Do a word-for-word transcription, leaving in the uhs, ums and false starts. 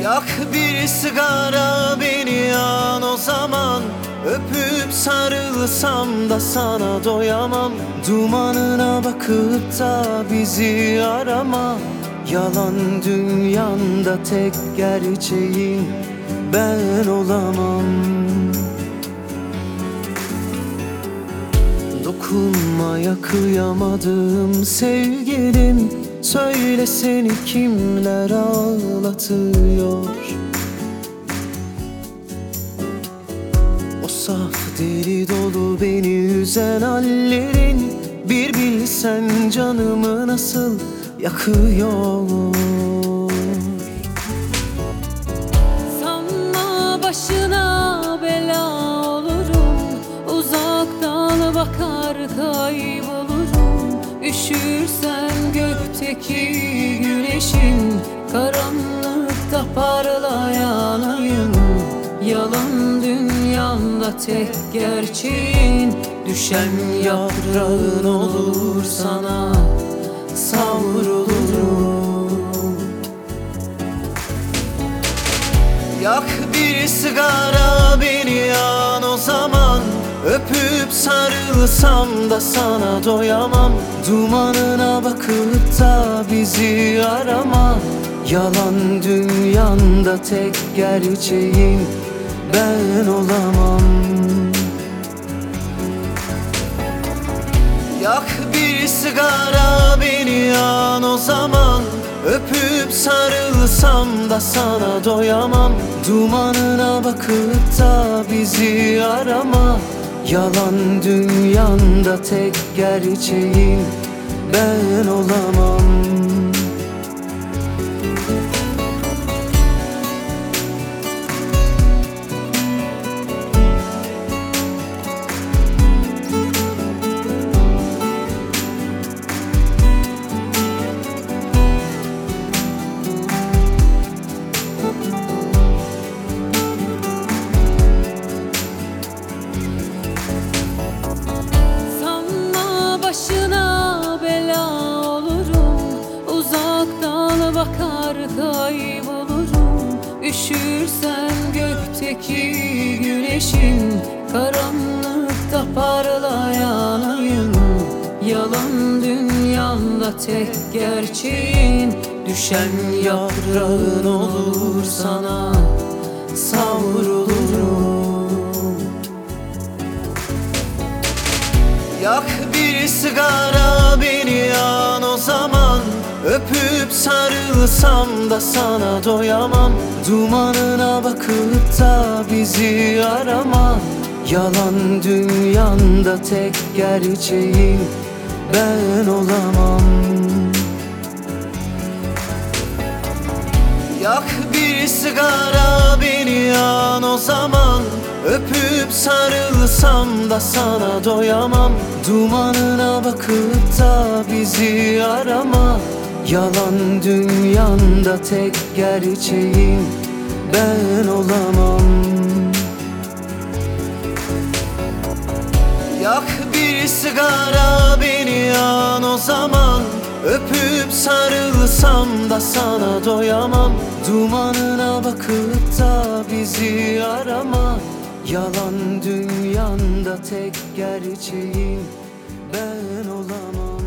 Yak bir sigara beni yan o zaman. Öpüp sarılsam da sana doyamam. Dumanına bakıp da bizi arama. Yalan dünyanda tek gerçeğin ben olamam. Dokunmaya kıyamadım sevgilim. Söyle seni kimler ağlatıyor? O saf deli dolu beni üzen hallerin, bir bilsen canımı nasıl yakıyor. Sanma başına bela olurum, uzaktan bakar kaybolurum. Üşürsen gökteki güneşin, karanlıkta parlayanayım. Yalan dünyanda tek gerçeğin, düşen yaprağın olur sana savrulurum. Yak bir sigara beni yan o zaman. Öpüp sarılsam da sana doyamam. Dumanına bakıp da bizi arama. Yalan dünyanda tek gerçeğin ben olamam. Yak bir sigara beni yan o zaman. Öpüp sarılsam da sana doyamam. Dumanına bakıp da bizi arama. Yalan dünyanda tek gerçeğin ben olamam. Başına bela olurum, uzaktan bakar kaybolurum. Üşürsen gökteki güneşin, karanlıkta parlayanayım. Yalan dünyanda tek gerçeğin, düşen yaprağın olur sana savrulurum. Yak bir sigara beni yan o zaman. Öpüp sarılsam da sana doyamam. Dumanına bakıp da bizi arama. Yalan dünyanda tek gerçeğin ben olamam. Yak bir sigara beni yan o zaman. Öpüp sarılsam da sana doyamam. Dumanına bakıp da bizi arama. Yalan dünyanda tek gerçeğin ben olamam. Yak bir sigara beni yan o zaman. Öpüp sarılsam da sana doyamam. Dumanına bakıp da bizi arama. Yalan dünyanda tek gerçeğin ben olamam.